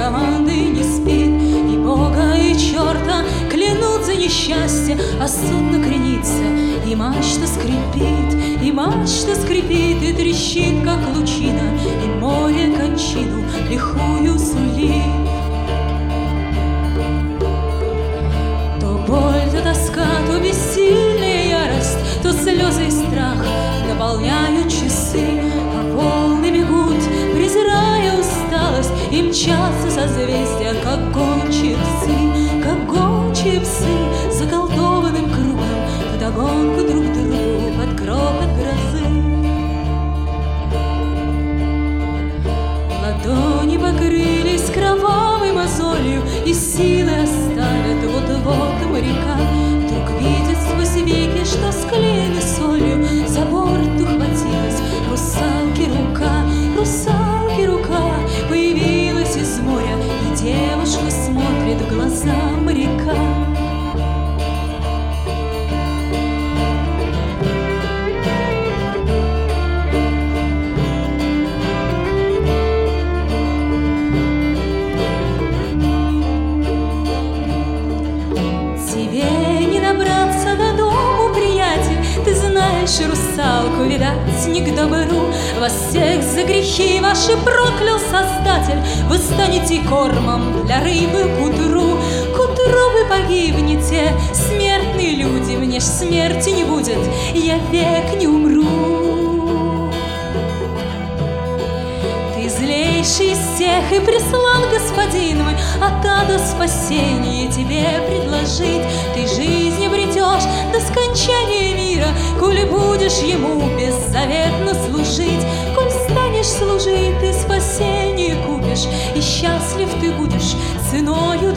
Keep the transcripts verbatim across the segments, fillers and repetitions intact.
команды не спит, и Бога, и черта клянут за несчастье, а судно кренится, и мачта скрипит, и мачта скрипит, и трещит, как лучина, и море кончину лихую сулит. То боль, то тоска, то бессильная ярость, то слезы и страх наполняют часы, а волны бегут, презирая усталость, и мчатся созвездия, как гончие псы, как гончие псы, заколдованным кругом, вдогонку друг другу под грохот грозы. Ладони покрылись кровавой мозолью, и силы оставят вот-вот моряка. Вдруг видит сквозь веки, что склеены солью, за борт ухватилась русалки рука, русалки рука появилась из моря, и девушка смотрит в глаза моряка. Русалку, видать, не к добру. Вас всех за грехи ваши проклял Создатель. Вы станете кормом для рыбы к утру. К утру вы погибнете, смертные люди. Мне ж смерти не будет, я век не умру. Ты злейший из всех и прислал господин мой от ада спасение тебе предложить. Ты жизнь обретешь до скончания мира, коли будешь ему беззаветно служить. Коль станешь служить, ты спасение купишь, и счастлив ты будешь ценою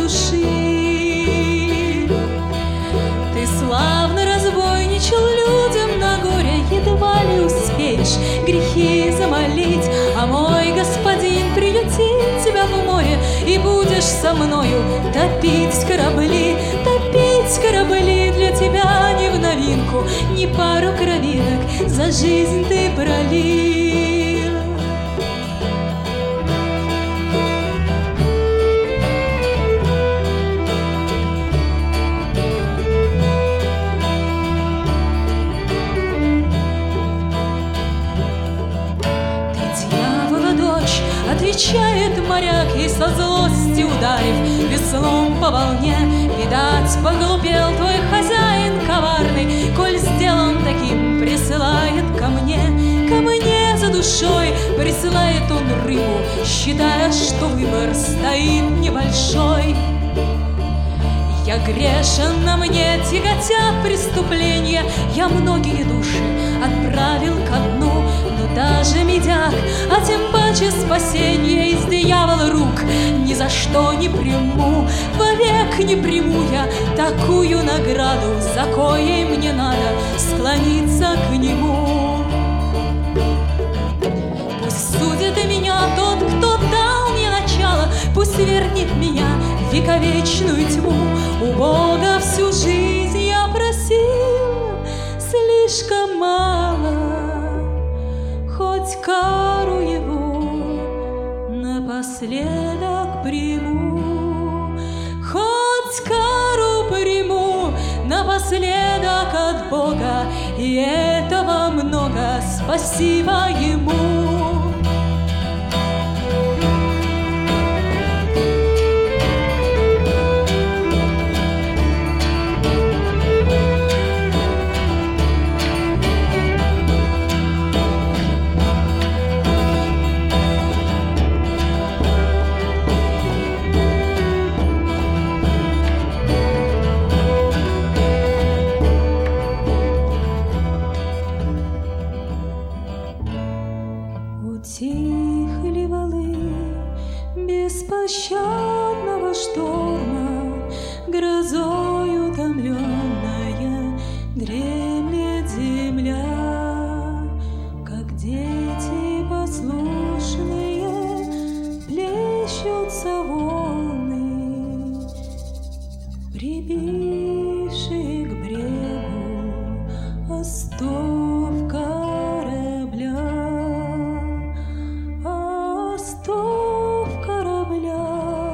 души. Ты славно разбойничал людям на горе, едва ли успеешь грехи замолить, а мой господин приютит тебя в море, и будешь со мною топить корабли, топить корабли. Для тебя не в новинку, ни пару кровинок за жизнь ты пролил. Отвечает моряк, и со злости ударив веслом по волне. Видать, поглупел твой хозяин коварный, коль сделан таким, присылает ко мне, ко мне за душой присылает он рыбу, считая, что выбор стоит небольшой. Я грешен, на мне тяготят преступления, я многие души отправил ко дну, но даже медяк, а тем паче спасение из дьявола рук ни за что не приму, вовек не приму я такую награду, за коей мне надо склониться к нему. Пусть судит и меня тот, кто дал мне начало, пусть вернет меня в вековечную тьму. У Бога всю жизнь я просил слишком мало, хоть кару его напоследок приму, хоть кару приму напоследок от Бога, и этого много, спасибо ему. Утихли валы беспощадного шторма, грозой утомленная дремлет земля, как дети послушные плещутся волны, прибившие к брегу остов корабля. Остов корабля.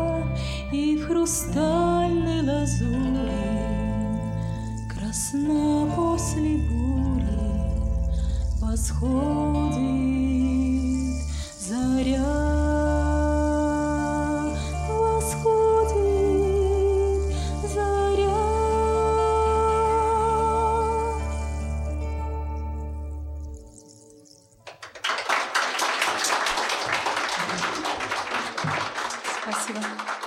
хрустальной лазури, красна после бури, восходит заря, восходит заря. Спасибо.